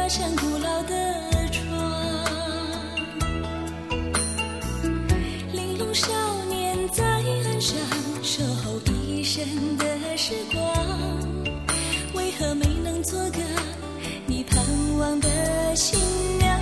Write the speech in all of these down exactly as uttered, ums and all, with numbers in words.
那扇古老的窗。玲珑少年在岸上守候一生的时光，为何没能做个你盼望的新娘？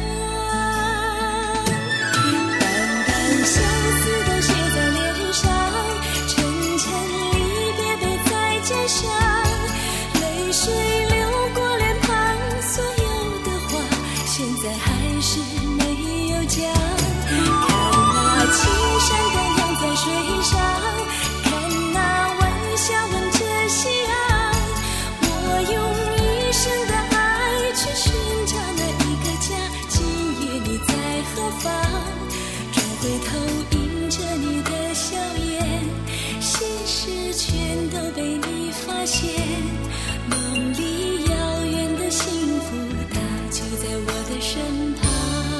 淡淡相思都写在脸上，沉沉离别背在肩上，泪水流过脸庞，所有的话现在还是没有讲。看那青山荡漾在水上，看那晚霞吻着夕阳，我用一生的爱去寻找那一个家。今夜你在何方？转回头迎着你的笑颜，心事全都被你发现。梦里遥远的幸福，它就在我的身旁。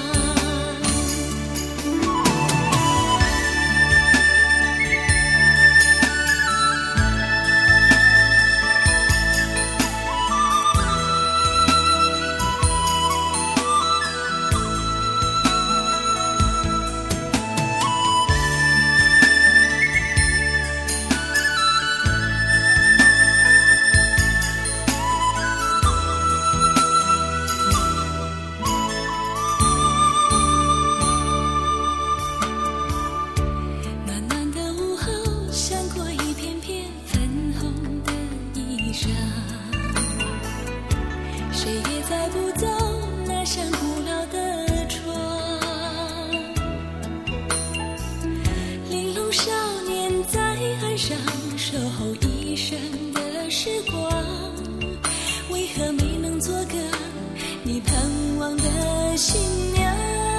谁也载不走那扇古老的窗。玲珑少年在岸上守候一生的时光，为何没能做个你盼望的新娘？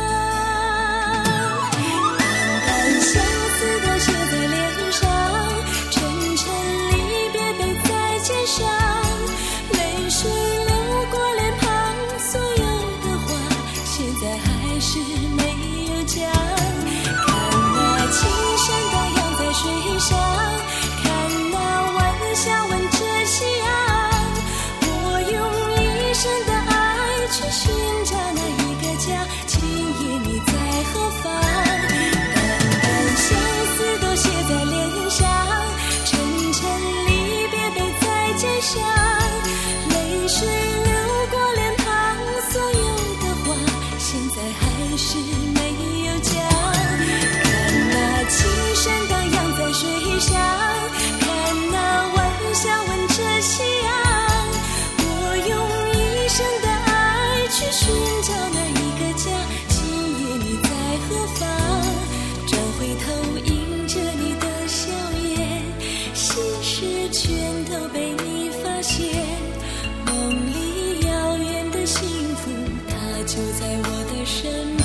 淡淡相思都写在脸上，沉沉离别背在肩上，泪水流过脸庞，所有的话现在还是没有讲。看那青山荡漾在水上，看那晚霞吻着夕阳，我用一生的爱去寻找那一个家。今夜你在何方？淡淡相思都写在脸上，沉沉离别背在肩上，泪水流过脸庞，所有的话现在还是没有讲。看那青山荡漾在水上，看那晚霞吻着夕阳，我用一生的爱去寻找那一个家。今夜你在何方？转回头迎着你的笑颜，心事全都被你发现。梦里遥远的幸福，它就在我的身旁。